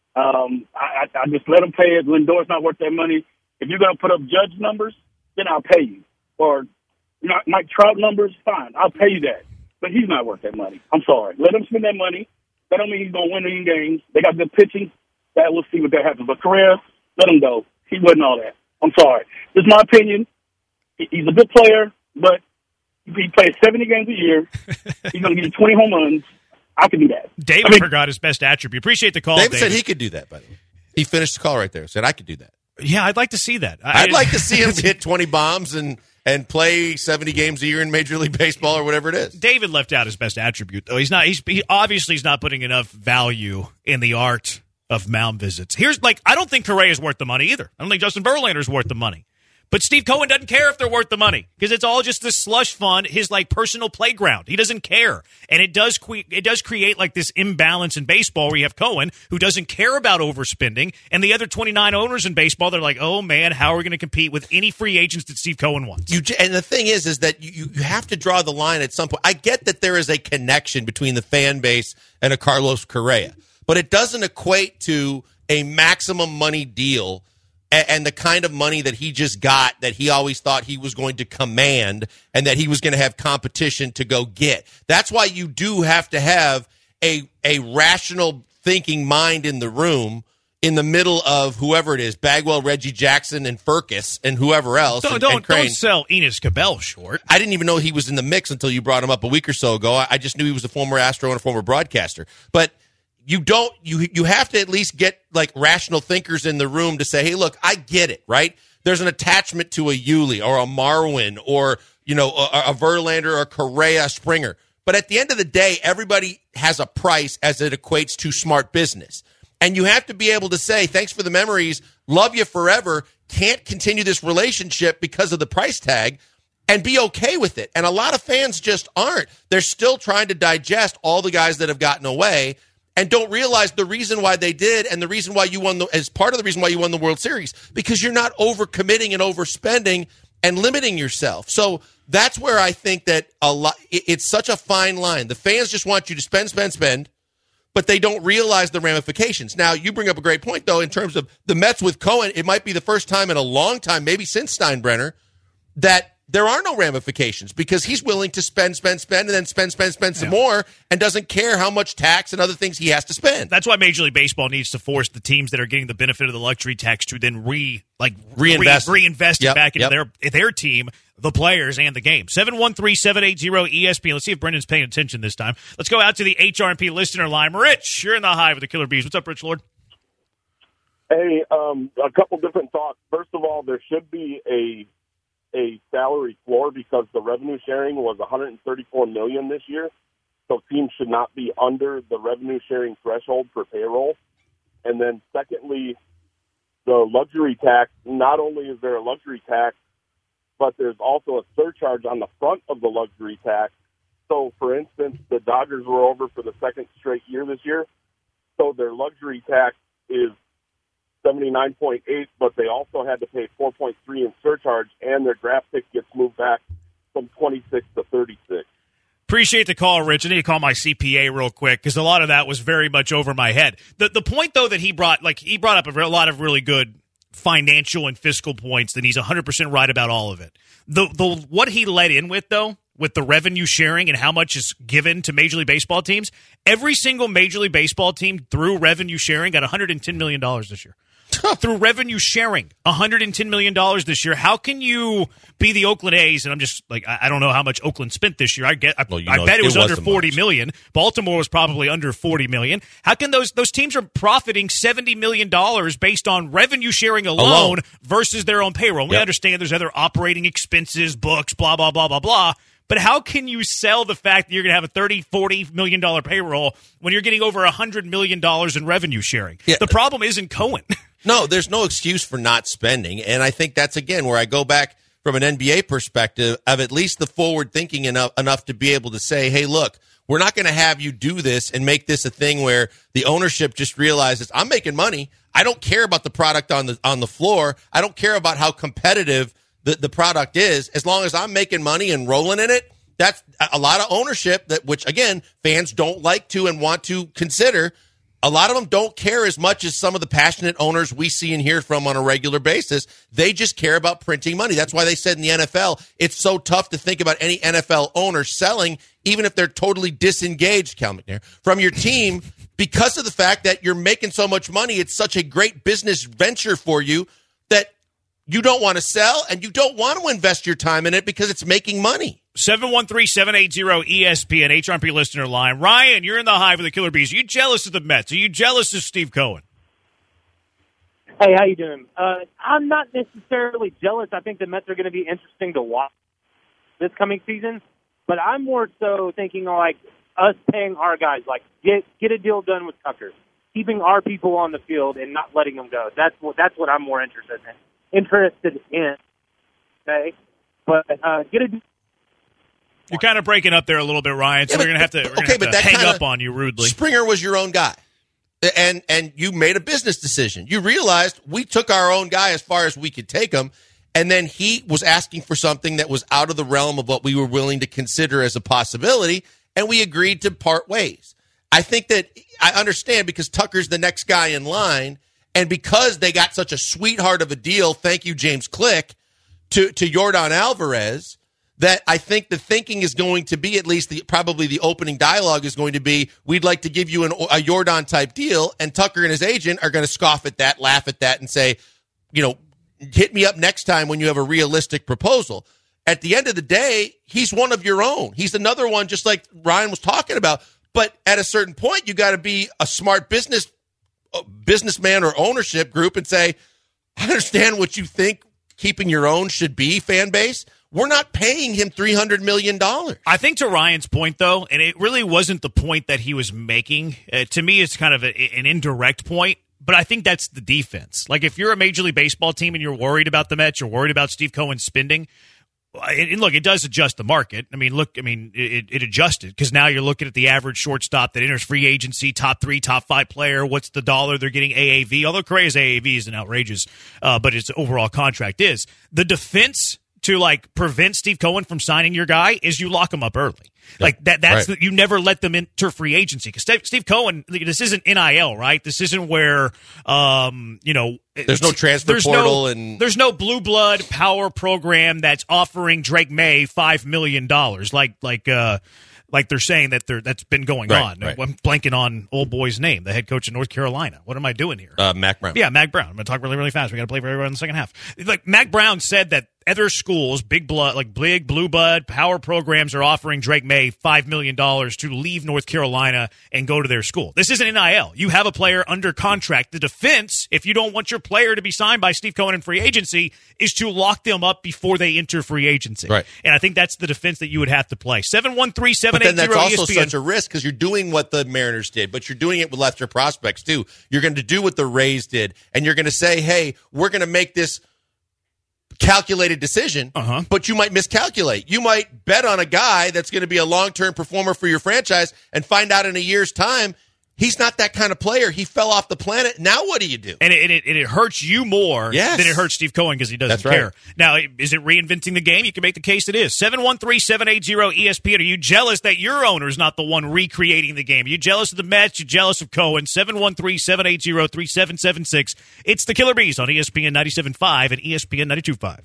I just let him pay it. Lindor's not worth that money. If you're going to put up Judge numbers, then I'll pay you. Or Mike Trout numbers, fine. I'll pay you that. But he's not worth that money. I'm sorry. Let him spend that money. That don't mean he's going to win any games. They got good pitching. We'll see what that happens. But Correa, let him go. He wasn't all that. I'm sorry. This is my opinion. He's a good player, but if he plays 70 games a year, he's going to give you 20 home runs. I can do that. David forgot his best attribute. Appreciate the call, David said he could do that, buddy. He finished the call right there. Said, I could do that. Yeah, I'd like to see that. I'd like to see him hit 20 bombs and play 70 games a year in Major League Baseball or whatever it is. David left out his best attribute, though. He obviously is not putting enough value in the art of mound visits. I don't think Correa is worth the money either. I don't think Justin Verlander is worth the money. But Steve Cohen doesn't care if they're worth the money because it's all just this slush fund, his personal playground. He doesn't care, and it does create this imbalance in baseball where you have Cohen who doesn't care about overspending, and the other 29 owners in baseball they're like, oh man, how are we going to compete with any free agents that Steve Cohen wants? And the thing is that you have to draw the line at some point. I get that there is a connection between the fan base and a Carlos Correa, but it doesn't equate to a maximum money deal. And the kind of money that he just got that he always thought he was going to command and that he was going to have competition to go get. That's why you do have to have a rational thinking mind in the room in the middle of whoever it is, Bagwell, Reggie Jackson, and Furcus, and whoever else. Don't sell Enos Cabell short. I didn't even know he was in the mix until you brought him up a week or so ago. I just knew he was a former Astro and a former broadcaster. But you have to at least get rational thinkers in the room to say, hey, look, I get it, right? There's an attachment to a Yuli or a Marwin or, a Verlander or a Correa, Springer. But at the end of the day, everybody has a price as it equates to smart business. And you have to be able to say, thanks for the memories, love you forever, can't continue this relationship because of the price tag, and be okay with it. And a lot of fans just aren't. They're still trying to digest all the guys that have gotten away and don't realize the reason why they did and the reason why you won as part of the reason why you won the World Series, because you're not overcommitting and overspending and limiting yourself. So that's where I think that it's such a fine line. The fans just want you to spend, but they don't realize the ramifications. Now, you bring up a great point, though, in terms of the Mets with Cohen. It might be the first time in a long time, maybe since Steinbrenner, that there are no ramifications because he's willing to spend, and then spend some more and doesn't care how much tax and other things he has to spend. That's why Major League Baseball needs to force the teams that are getting the benefit of the luxury tax to then reinvest it back into their team, the players, and the game. 713-780-ESPN. Let's see if Brendan's paying attention this time. Let's go out to the HRP listener line. Rich, you're in the Hive with the Killer Bees. What's up, Rich Lord? Hey, a couple different thoughts. First of all, there should be a salary floor because the revenue sharing was $134 million this year, so teams should not be under the revenue sharing threshold for payroll. And then secondly, the luxury tax, not only is there a luxury tax, but there's also a surcharge on the front of the luxury tax. So, for instance, the Dodgers were over for the second straight year this year, so their luxury tax is 79.8, but they also had to pay 4.3 in surcharge, and their draft pick gets moved back from 26 to 36. Appreciate the call, Rich. I need to call my CPA real quick because a lot of that was very much over my head. The point, though, that he brought up a lot of really good financial and fiscal points, and he's 100% right about all of it. What he led in with, though, with the revenue sharing and how much is given to Major League Baseball teams, every single Major League Baseball team through revenue sharing got $110 million this year. Through revenue sharing, $110 million this year. How can you be the Oakland A's? And I'm just I don't know how much Oakland spent this year. I bet it was under $40 million. Baltimore was probably under $40 million. How can those teams are profiting $70 million based on revenue sharing alone versus their own payroll? We understand there's other operating expenses, books, blah, blah, blah, blah, blah. But how can you sell the fact that you're going to have a $30, $40 million payroll when you're getting over $100 million in revenue sharing? Yeah. The problem isn't Cohen. No, there's no excuse for not spending. And I think that's, again, where I go back from an NBA perspective of at least the forward thinking enough to be able to say, hey, look, we're not going to have you do this and make this a thing where the ownership just realizes I'm making money. I don't care about the product on the floor. I don't care about how competitive the product is. As long as I'm making money and rolling in it, that's a lot of ownership which again, fans don't like to and want to consider. A lot of them don't care as much as some of the passionate owners we see and hear from on a regular basis. They just care about printing money. That's why they said in the NFL, it's so tough to think about any NFL owner selling, even if they're totally disengaged, Cal McNair, from your team because of the fact that you're making so much money. It's such a great business venture for you that you don't want to sell and you don't want to invest your time in it because it's making money. 713-780-ESPN, HRP listener line. Ryan, you're in the Hive with the Killer Bees. Are you jealous of the Mets? Are you jealous of Steve Cohen? Hey, how you doing? I'm not necessarily jealous. I think the Mets are going to be interesting to watch this coming season. But I'm more so thinking like us paying our guys, like get a deal done with Tucker, keeping our people on the field and not letting them go. That's what I'm more interested in. Okay, but get a. You're kind of breaking up there a little bit, Ryan, so we're going to have to hang up on you rudely. Springer was your own guy, and you made a business decision. You realized we took our own guy as far as we could take him, and then he was asking for something that was out of the realm of what we were willing to consider as a possibility, and we agreed to part ways. I think that I understand because Tucker's the next guy in line, and because they got such a sweetheart of a deal, thank you, James Click, to Yordan Alvarez, that I think the thinking is going to be, at least probably the opening dialogue is going to be, we'd like to give you a Yordan-type deal, and Tucker and his agent are going to scoff at that, laugh at that, and say, hit me up next time when you have a realistic proposal. At the end of the day, he's one of your own. He's another one, just like Ryan was talking about. But at a certain point, you got to be a smart businessman or ownership group and say, I understand what you think keeping your own should be, fan base. We're not paying him $300 million. I think to Ryan's point, though, and it really wasn't the point that he was making. To me, it's kind of an indirect point, but I think that's the defense. Like, if you're a Major League Baseball team and you're worried about the Mets, you're worried about Steve Cohen spending, and look, it does adjust the market. It adjusted because now you're looking at the average shortstop that enters free agency, top 3, top 5 player. What's the dollar they're getting AAV? Although Correa's AAV is an outrageous, but his overall contract is. The defense to prevent Steve Cohen from signing your guy is you lock him up early. That's right. You never let them enter free agency because Steve Cohen. This isn't NIL, right? This isn't where there's no transfer portal and there's no blue blood power program that's offering Drake May $5 million like they're saying that's been going on. Right. I'm blanking on old boy's name, the head coach of North Carolina. What am I doing here? Mac Brown. Yeah, Mac Brown. I'm going to talk really, really fast. We got to play for everyone in the second half. Mac Brown said that other schools, big blue blood power programs are offering Drake May $5 million to leave North Carolina and go to their school. This isn't NIL. You have a player under contract. The defense, if you don't want your player to be signed by Steve Cohen in free agency, is to lock them up before they enter free agency. Right. And I think that's the defense that you would have to play. 713-780-ESPN. But then that's also such a risk because you're doing what the Mariners did, but you're doing it with lesser prospects too. You're going to do what the Rays did, and you're going to say, hey, we're going to make this calculated decision, but you might miscalculate. You might bet on a guy that's going to be a long-term performer for your franchise and find out in a year's time he's not that kind of player. He fell off the planet. Now what do you do? And it hurts you more than it hurts Steve Cohen because he doesn't care. Now, is it reinventing the game? You can make the case it is. 713-780-ESPN. Are you jealous that your owner's not the one recreating the game? Are you jealous of the Mets? You jealous of Cohen? 713-780-3776. It's the Killer Bees on ESPN 97.5 and ESPN 92.5.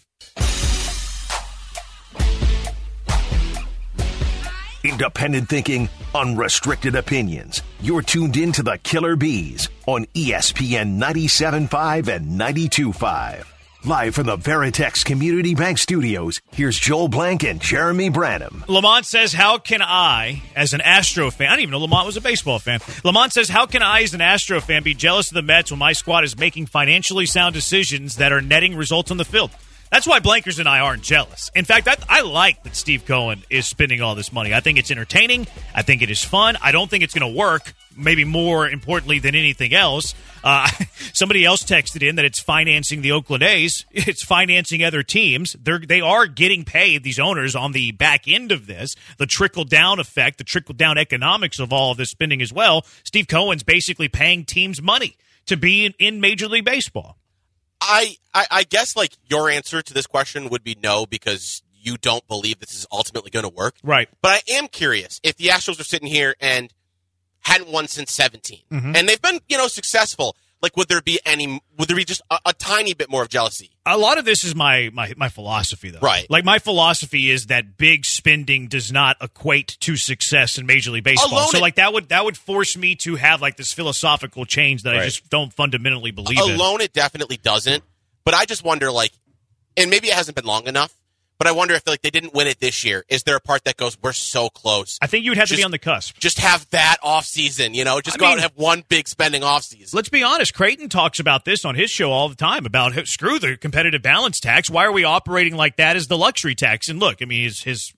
Independent thinking, unrestricted opinions. You're tuned in to the Killer Bees on ESPN 97.5 and 92.5. Live from the Veritex Community Bank Studios, here's Joel Blank and Jeremy Branham. Lamont says, how can I, as an Astro fan, I didn't even know Lamont was a baseball fan. Lamont says, how can I, as an Astro fan, be jealous of the Mets when my squad is making financially sound decisions that are netting results on the field? That's why Blankers and I aren't jealous. In fact, I like that Steve Cohen is spending all this money. I think it's entertaining. I think it is fun. I don't think it's going to work, maybe more importantly than anything else. Somebody else texted in that it's financing the Oakland A's. It's financing other teams. They are getting paid, these owners, on the back end of this. The trickle-down effect, the trickle-down economics of all of this spending as well. Steve Cohen's basically paying teams money to be in Major League Baseball. I guess like your answer to this question would be no, because you don't believe this is ultimately going to work. Right. But I am curious if the Astros are sitting here and hadn't won since 17, and they've been, successful. Like, would there be just a tiny bit more of jealousy? A lot of this is my philosophy, though. Right. Like, my philosophy is that big spending does not equate to success in Major League Baseball. That would force me to have, like, this philosophical change that I just don't fundamentally believe in. Alone, it definitely doesn't. But I just wonder, like, and maybe it hasn't been long enough, but I wonder if, like, they didn't win it this year. Is there a part that goes, we're so close? I think you would have to be on the cusp. Just have that offseason, Just go out and have one big spending offseason. Let's be honest. Creighton talks about this on his show all the time, about screw the competitive balance tax. Why are we operating like that as the luxury tax? And look, I mean, his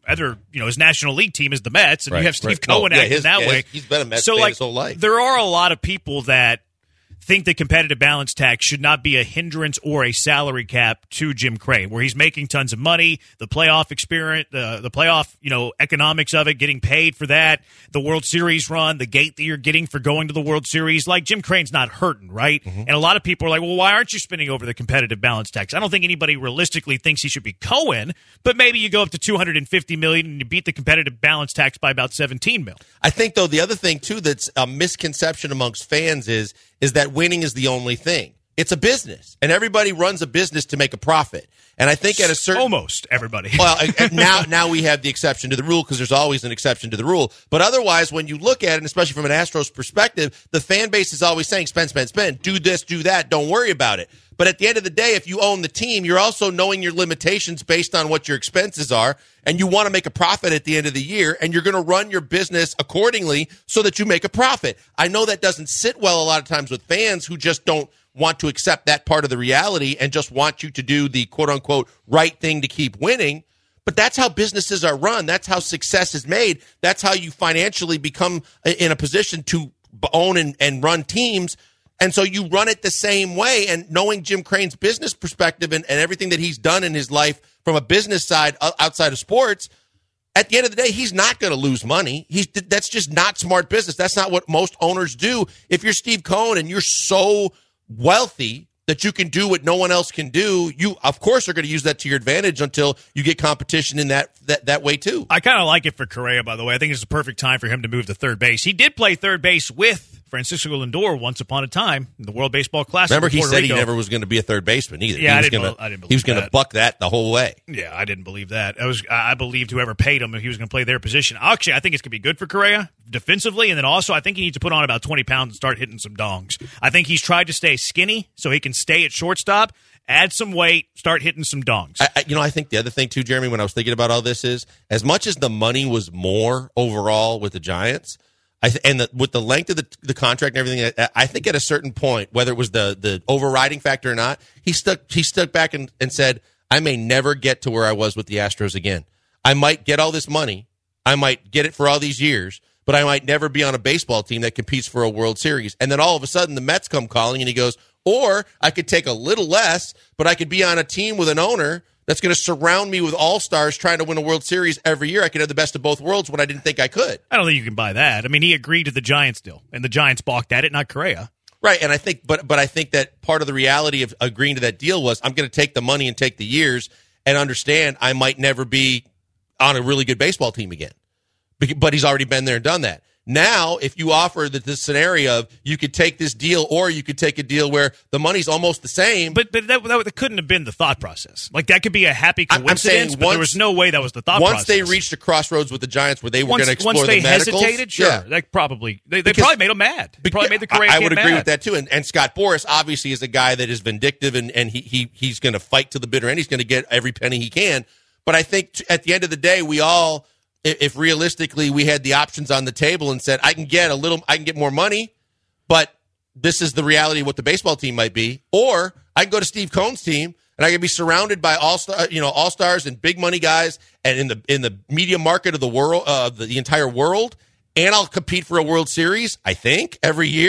National League team is the Mets, and you have Steve Cohen acting that way. He's been a Mets fan his whole life. There are a lot of people that think the competitive balance tax should not be a hindrance or a salary cap to Jim Crane, where he's making tons of money, the playoff experience, the playoff, economics of it, getting paid for that, the World Series run, the gate that you're getting for going to the World Series. Like, Jim Crane's not hurting, right? And a lot of people are like, well, why aren't you spending over the competitive balance tax? I don't think anybody realistically thinks he should be Cohen, but maybe you go up to $250 million and you beat the competitive balance tax by about $17 million. I think, though, the other thing, too, that's a misconception amongst fans is that winning is the only thing. It's a business, and everybody runs a business to make a profit. And I think at a certain... Almost everybody. Well, now we have the exception to the rule, because there's always an exception to the rule. But otherwise, when you look at it, especially from an Astros perspective, the fan base is always saying, spend, do this, do that, don't worry about it. But at the end of the day, if you own the team, you're also knowing your limitations based on what your expenses are, and you want to make a profit at the end of the year, and you're going to run your business accordingly so that you make a profit. I know that doesn't sit well a lot of times with fans who just don't want to accept that part of the reality and just want you to do the quote-unquote right thing to keep winning. But that's how businesses are run. That's how success is made. That's how you financially become in a position to own and run teams. And so you run it the same way. And knowing Jim Crane's business perspective and everything that he's done in his life from a business side outside of sports, at the end of the day, he's not going to lose money. That's just not smart business. That's not what most owners do. If you're Steve Cohen and you're so wealthy that you can do what no one else can do, you, of course, are going to use that to your advantage until you get competition in that way, too. I kind of like it for Correa, by the way. I think it's the perfect time for him to move to third base. He did play third base with Francisco Lindor once upon a time in the World Baseball Classic. Remember, he said he never was going to be a third baseman either. Yeah, I didn't believe he was going to buck that the whole way. Yeah, I didn't believe that. I believed whoever paid him, if he was going to play their position. Actually, I think it's going to be good for Correa defensively, and then also I think he needs to put on about 20 pounds and start hitting some dongs. I think he's tried to stay skinny so he can stay at shortstop, add some weight, start hitting some dongs. I think the other thing, too, Jeremy, when I was thinking about all this is, as much as the money was more overall with the Giants, with the length of the contract and everything, I think at a certain point, whether it was the overriding factor or not, he stuck back and said, I may never get to where I was with the Astros again. I might get all this money. I might get it for all these years, but I might never be on a baseball team that competes for a World Series. And then all of a sudden the Mets come calling and he goes, or I could take a little less, but I could be on a team with an owner that's going to surround me with all-stars trying to win a World Series every year. I could have the best of both worlds when I didn't think I could. I don't think you can buy that. I mean, he agreed to the Giants deal, and the Giants balked at it, not Correa. Right, and I think, but I think that part of the reality of agreeing to that deal was I'm going to take the money and take the years and understand I might never be on a really good baseball team again. But he's already been there and done that. Now, if you offer this scenario of you could take this deal or you could take a deal where the money's almost the same. But that couldn't have been the thought process. Like, that could be a happy coincidence, but there was no way that was the thought process. Once they reached a crossroads with the Giants where they were going to explore the medicals. Once they hesitated, sure. Yeah. They probably made them mad. They probably made the Correa I would agree mad. with that, too. And Scott Boras obviously is a guy that is vindictive, and he's going to fight to the bitter end. He's going to get every penny he can. But I think at the end of the day, we all... If realistically we had the options on the table and said, I can get more money, but this is the reality of what the baseball team might be, or I can go to Steve Cohen's team and I can be surrounded by all-stars and big money guys and in the media market of the world, the entire world, and I'll compete for a World Series, I think, every year.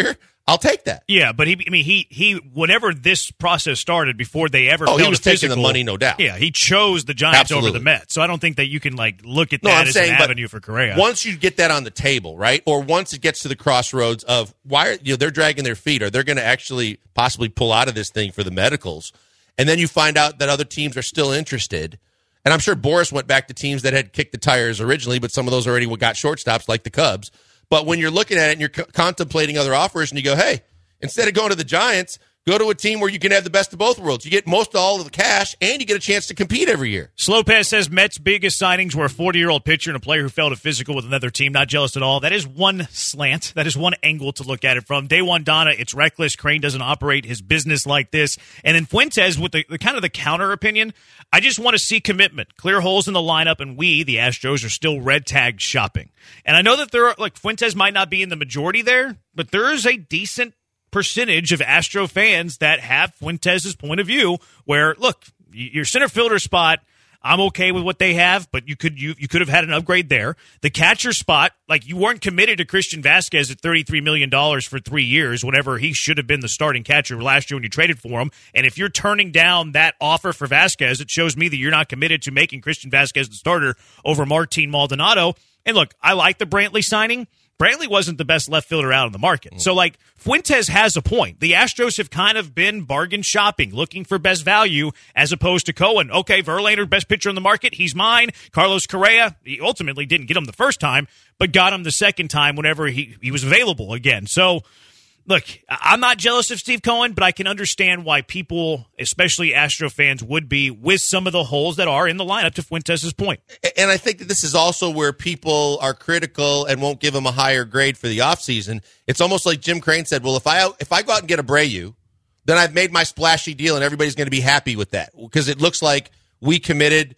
I'll take that. Yeah, but he whenever this process started, before they ever he was taking the money, no doubt. Yeah, he chose the Giants Absolutely. over the Mets. So I don't think that you can look at that as an avenue for Correa. Once you get that on the table, right, or once it gets to the crossroads of why they're dragging their feet, or they're going to actually possibly pull out of this thing for the medicals, and then you find out that other teams are still interested. And I'm sure Boris went back to teams that had kicked the tires originally, but some of those already got shortstops, like the Cubs. But when you're looking at it and you're contemplating other offers, and you go, hey, instead of going to the Giants, go to a team where you can have the best of both worlds. You get most of all of the cash, and you get a chance to compete every year. Slowpass says Mets' biggest signings were a 40-year-old pitcher and a player who failed a physical with another team. Not jealous at all. That is one slant. That is one angle to look at it from. Day one, Donna, it's reckless. Crane doesn't operate his business like this. And then Fuentes, with the kind of the counter opinion, I just want to see commitment. Clear holes in the lineup, and we, the Astros, are still red-tagged shopping. And I know that there are, Fuentes might not be in the majority there, but there is a decent percentage of Astro fans that have Fuentes' point of view where, look, your center fielder spot, I'm okay with what they have, but you could have had an upgrade there. The catcher spot, you weren't committed to Christian Vasquez at $33 million for 3 years whenever he should have been the starting catcher last year when you traded for him. And if you're turning down that offer for Vasquez, it shows me that you're not committed to making Christian Vasquez the starter over Martin Maldonado. And look, I like the Brantley signing. Brantley wasn't the best left fielder out on the market. So, Fuentes has a point. The Astros have kind of been bargain shopping, looking for best value, as opposed to Cohen. Okay, Verlander, best pitcher on the market. He's mine. Carlos Correa, he ultimately didn't get him the first time, but got him the second time whenever he was available again. So, look, I'm not jealous of Steve Cohen, but I can understand why people, especially Astro fans, would be with some of the holes that are in the lineup, to Fuentes' point. And I think that this is also where people are critical and won't give him a higher grade for the offseason. It's almost like Jim Crane said, well, if I go out and get Abreu, then I've made my splashy deal and everybody's going to be happy with that, because it looks like we committed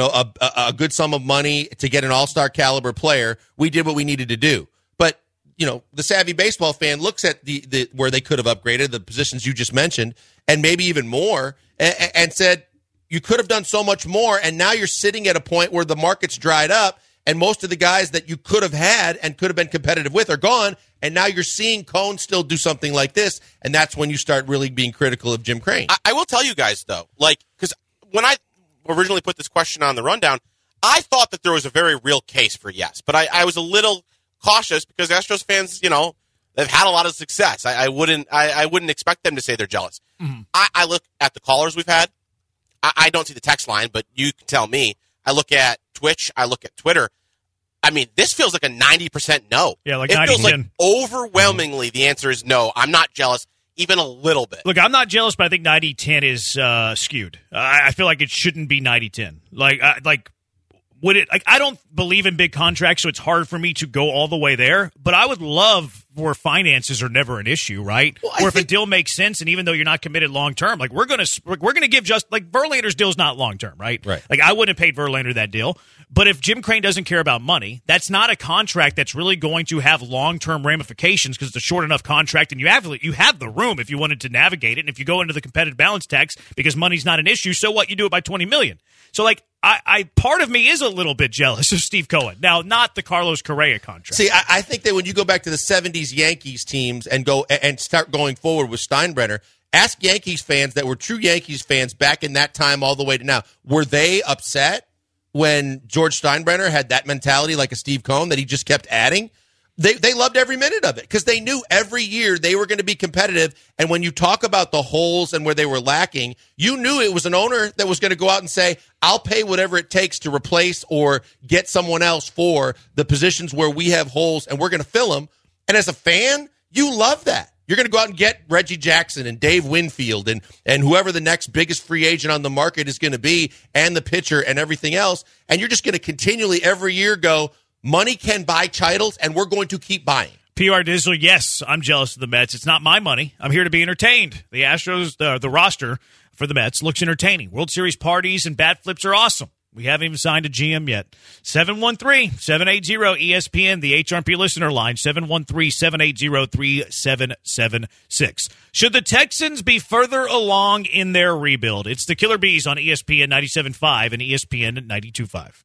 a good sum of money to get an all-star caliber player. We did what we needed to do. But the savvy baseball fan looks at the where they could have upgraded, the positions you just mentioned, and maybe even more, and said, you could have done so much more, and now you're sitting at a point where the market's dried up, and most of the guys that you could have had and could have been competitive with are gone, and now you're seeing Cone still do something like this, and that's when you start really being critical of Jim Crane. I will tell you guys, though, because when I originally put this question on the rundown, I thought that there was a very real case for yes, but I was a little cautious because Astros fans, they've had a lot of success. I wouldn't expect them to say they're jealous. Mm-hmm. I look at the callers we've had. I don't see the text line, but you can tell me. I look at Twitch. I look at Twitter. I mean, this feels like a 90% no. Yeah, it feels like overwhelmingly the answer is no. I'm not jealous, even a little bit. Look, I'm not jealous, but I think 90-10 is skewed. I feel like it shouldn't be 90-10. Would it? I don't believe in big contracts, so it's hard for me to go all the way there. But I would love where finances are never an issue, right? Well, or if a deal makes sense, and even though you're not committed long term, we're gonna give just Verlander's deal's not long term, right? Right. I wouldn't have paid Verlander that deal. But if Jim Crane doesn't care about money, that's not a contract that's really going to have long term ramifications, because it's a short enough contract, and you have the room if you wanted to navigate it. And if you go into the competitive balance tax because money's not an issue, so what? You do it by $20 million. So I part of me is a little bit jealous of Steve Cohen. Now, not the Carlos Correa contract. See, I think that when you go back to the 70s Yankees teams and go and start going forward with Steinbrenner, ask Yankees fans that were true Yankees fans back in that time all the way to now. Were they upset when George Steinbrenner had that mentality like a Steve Cohen that he just kept adding? They loved every minute of it because they knew every year they were going to be competitive. And when you talk about the holes and where they were lacking, you knew it was an owner that was going to go out and say, I'll pay whatever it takes to replace or get someone else for the positions where we have holes, and we're going to fill them. And as a fan, you love that. You're going to go out and get Reggie Jackson and Dave Winfield and whoever the next biggest free agent on the market is going to be, and the pitcher and everything else. And you're just going to continually every year go, money can buy titles, and we're going to keep buying. PR Dizzle, yes, I'm jealous of the Mets. It's not my money. I'm here to be entertained. The Astros, the roster for the Mets looks entertaining. World Series parties and bat flips are awesome. We haven't even signed a GM yet. 713-780-ESPN, the HRP listener line, 713-780-3776. Should the Texans be further along in their rebuild? It's the Killer Bees on ESPN 97.5 and ESPN 92.5.